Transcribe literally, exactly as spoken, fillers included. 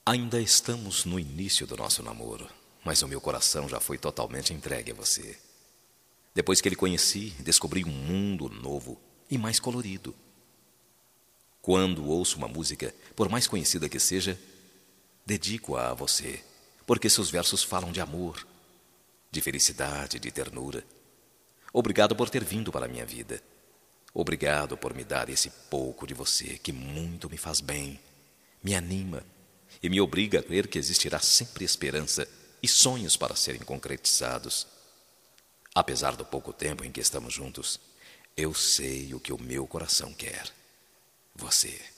Ainda estamos no início do nosso namoro, mas o meu coração já foi totalmente entregue a você. Depois que lhe conheci, descobri um mundo novo e mais colorido. Quando ouço uma música, por mais conhecida que seja, dedico-a a você, porque seus versos falam de amor, de felicidade, de ternura. Obrigado por ter vindo para a minha vida. Obrigado por me dar esse pouco de você que muito me faz bem, me anima e me obriga a crer que existirá sempre esperança e sonhos para serem concretizados. Apesar do pouco tempo em que estamos juntos, eu sei o que o meu coração quer. Você.